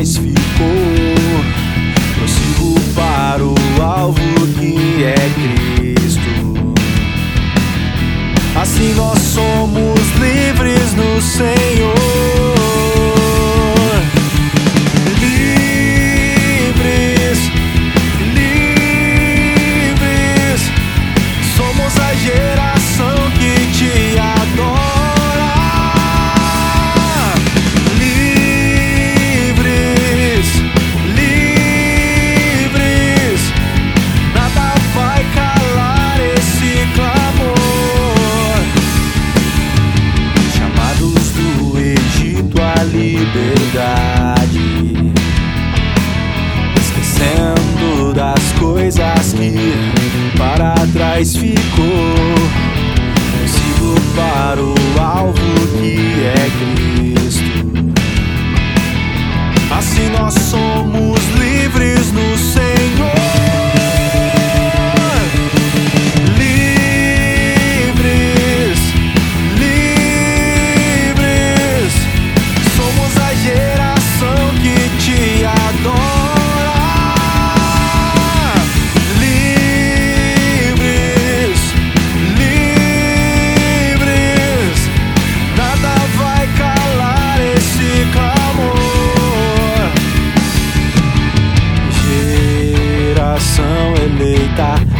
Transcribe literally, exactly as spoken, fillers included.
trás ficou. Prossigo para o alvo que é Cristo. Assim nós somos livres no Senhor. Livres, livres, somos a geração que te adora. Livres, livres, nada vai calar esse clamor. Chamados do Egito à liberdade, esquecendo das coisas que para trás ficou. Eu sigo para o alvo que é Cristo. Assim nós somos livres no Senhor. Livres, livres, somos a geração que te adora. Livres, livres, nada vai calar esse clamor. Geração eleita,